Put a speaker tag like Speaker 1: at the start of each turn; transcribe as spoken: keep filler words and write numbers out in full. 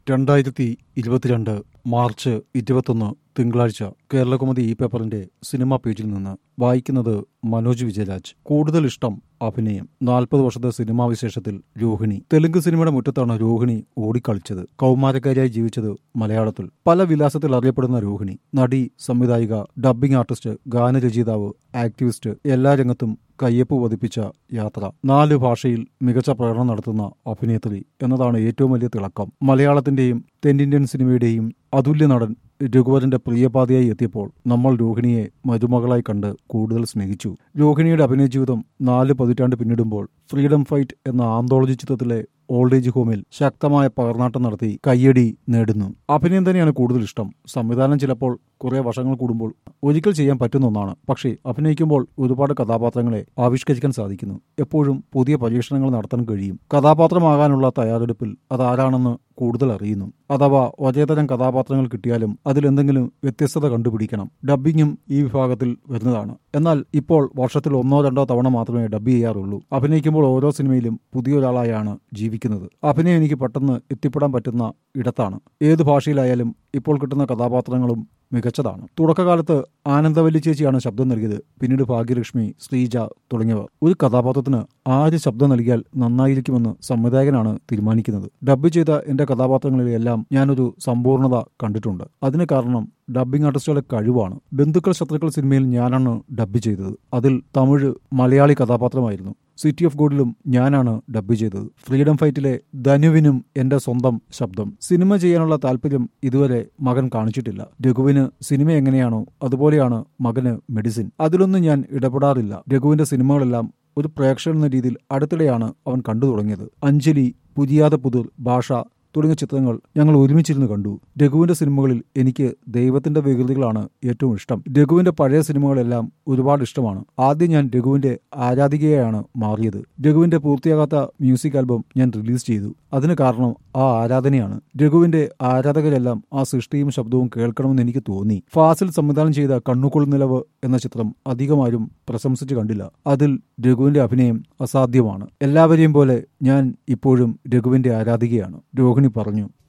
Speaker 1: രണ്ടായിരത്തി ഇരുപത്തിരണ്ട് മാർച്ച് ഇരുപത്തൊന്ന് തിങ്കളാഴ്ച കേരളകൗമുദി ഈ പേപ്പറിന്റെ സിനിമാ പേജിൽ നിന്ന് വായിക്കുന്നത് മനോജ് വിജയരാജ്. കൂടുതൽ ഇഷ്ടം അഭിനയം. നാൽപ്പത് വർഷത്തെ സിനിമാ വിശേഷത്തിൽ രോഹിണി. തെലുങ്ക് സിനിമയുടെ മുറ്റത്താണ് രോഹിണി ഓടിക്കളിച്ചത്. കൗമാരക്കാരിയായി ജീവിച്ചത് മലയാളത്തിൽ. പല വിലാസത്തിൽ അറിയപ്പെടുന്ന രോഹിണി നടി, സംവിധായിക, ഡബ്ബിംഗ് ആർട്ടിസ്റ്റ്, ഗാനരചയിതാവ്, ആക്ടിവിസ്റ്റ്, എല്ലാ രംഗത്തും കയ്യൊപ്പ് പതിപ്പിച്ച യാത്ര. നാല് ഭാഷയിൽ മികച്ച പ്രകടനം നടത്തുന്ന അഭിനേത്രി എന്നതാണ് ഏറ്റവും വലിയ തിളക്കം. മലയാളത്തിന്റെയും തെന്നിന്ത്യൻ സിനിമയുടെയും അതുല്യ നടൻ രഘുവരന്റെ പ്രിയപാതയായി എത്തിയപ്പോൾ നമ്മൾ രോഹിണിയെ മരുമകളായി കണ്ട് കൂടുതൽ സ്നേഹിച്ചു. രോഹിണിയുടെ അഭിനയ ജീവിതം നാല് പതിറ്റാണ്ട് പിന്നിടുമ്പോൾ ഫ്രീഡം ഫൈറ്റ് എന്ന ആന്തോളജി ചിത്രത്തിലെ ഓൾഡ് ഏജ് ഹോമിൽ ശക്തമായ പകർന്നാട്ടം നടത്തി കയ്യടി നേടുന്നു. അഭിനയം തന്നെയാണ് കൂടുതൽ ഇഷ്ടം. സംവിധാനം ചിലപ്പോൾ കുറെ വർഷങ്ങൾ കൂടുമ്പോൾ ഒരിക്കൽ ചെയ്യാൻ പറ്റുന്ന ഒന്നാണ്. പക്ഷേ അഭിനയിക്കുമ്പോൾ ഒരുപാട് കഥാപാത്രങ്ങളെ ആവിഷ്കരിക്കാൻ സാധിക്കുന്നു. എപ്പോഴും പുതിയ പരീക്ഷണങ്ങൾ നടത്താൻ കഴിയും. കഥാപാത്രമാകാനുള്ള തയ്യാറെടുപ്പിൽ അതാരാണെന്ന് കൂടുതൽ അറിയുന്നു. അഥവാ ഒരേതരം കഥാപാത്രങ്ങൾ കിട്ടിയാലും അതിലെന്തെങ്കിലും വ്യത്യസ്തത കണ്ടുപിടിക്കണം. ഡബ്ബിങ്ങും ഈ വിഭാഗത്തിൽ വരുന്നതാണ്. എന്നാൽ ഇപ്പോൾ വർഷത്തിൽ ഒന്നോ രണ്ടോ തവണ മാത്രമേ ഡബ്ബ് ചെയ്യാറുള്ളൂ. അഭിനയിക്കുമ്പോൾ ഓരോ സിനിമയിലും പുതിയൊരാളായാണ് ജീവിക്കുന്നത്. അഭിനയം എനിക്ക് പെട്ടെന്ന് എത്തിപ്പെടാൻ പറ്റുന്ന ഇടത്താണ്. ഏത് ഭാഷയിലായാലും ഇപ്പോൾ കിട്ടുന്ന കഥാപാത്രങ്ങളും മികച്ചതാണ്. തുടക്കകാലത്ത് ആനന്ദവല്ലി ചേച്ചിയാണ് ശബ്ദം നൽകിയത്. പിന്നീട് ഭാഗ്യലക്ഷ്മി, ശ്രീജ തുടങ്ങിയവർ. ഒരു കഥാപാത്രത്തിന് ആര് ശബ്ദം നൽകിയാൽ നന്നായിരിക്കുമെന്ന് സംവിധായകനാണ് തീരുമാനിക്കുന്നത്. ഡബ്ബ് ചെയ്ത എന്റെ കഥാപാത്രങ്ങളിലെല്ലാം ഞാനൊരു സമ്പൂർണ്ണത കണ്ടിട്ടുണ്ട്. അതിന് കാരണം ഡബ്ബിംഗ് ആർട്ടിസ്റ്റുകളുടെ കഴിവാണ്. ബന്ധുക്കൾ ശത്രുക്കൾ സിനിമയിൽ ഞാനാണ് ഡബ്ബ് ചെയ്തത്. അതിൽ തമിഴ് മലയാളി കഥാപാത്രമായിരുന്നു. സിറ്റി ഓഫ് ഗോഡിലും ഞാനാണ് ഡബ്ബ് ചെയ്തത്. ഫ്രീഡം ഫൈറ്റിലെ ധനുവിനും എന്റെ സ്വന്തം ശബ്ദം. സിനിമ ചെയ്യാനുള്ള താല്പര്യം ഇതുവരെ മകൻ കാണിച്ചിട്ടില്ല. രഘുവിന് സിനിമ എങ്ങനെയാണോ അതുപോലെയാണ് മകന് മെഡിസിൻ. അതിലൊന്നും ഞാൻ ഇടപെടാറില്ല. രഘുവിന്റെ സിനിമകളെല്ലാം ഒരു പ്രേക്ഷകൻ എന്ന രീതിയിൽ അടുത്തിടെയാണ് അവൻ കണ്ടു തുടങ്ങിയത്. അഞ്ജലി, പുതിയാത പുതുർ, ഭാഷ തുടങ്ങിയ ചിത്രങ്ങൾ ഞങ്ങൾ ഒരുമിച്ചിരുന്ന് കണ്ടു. രഘുവിന്റെ സിനിമകളിൽ എനിക്ക് ദൈവത്തിന്റെ വികൃതികളാണ് ഏറ്റവും ഇഷ്ടം. രഘുവിന്റെ പഴയ സിനിമകളെല്ലാം ഒരുപാട് ഇഷ്ടമാണ്. ആദ്യം ഞാൻ രഘുവിന്റെ ആരാധികയാണ് മാറിയത്. രഘുവിന്റെ പൂർത്തിയാകാത്ത മ്യൂസിക് ആൽബം ഞാൻ റിലീസ് ചെയ്തു. അതിന് കാരണം ആ ആരാധനയാണ്. രഘുവിന്റെ ആരാധകരെല്ലാം ആ സൃഷ്ടിയും ശബ്ദവും കേൾക്കണമെന്ന് എനിക്ക് തോന്നി. ഫാസിൽ സംവിധാനം ചെയ്ത കണ്ണുക്കുൾ നിലവ് എന്ന ചിത്രം അധികമാരും പ്രശംസിച്ച് കണ്ടില്ല. അതിൽ രഘുവിന്റെ അഭിനയം അസാധ്യമാണ്. എല്ലാവരെയും പോലെ ഞാൻ ഇപ്പോഴും രഘുവിന്റെ ആരാധികയാണ്, രോഹിണി പറഞ്ഞു.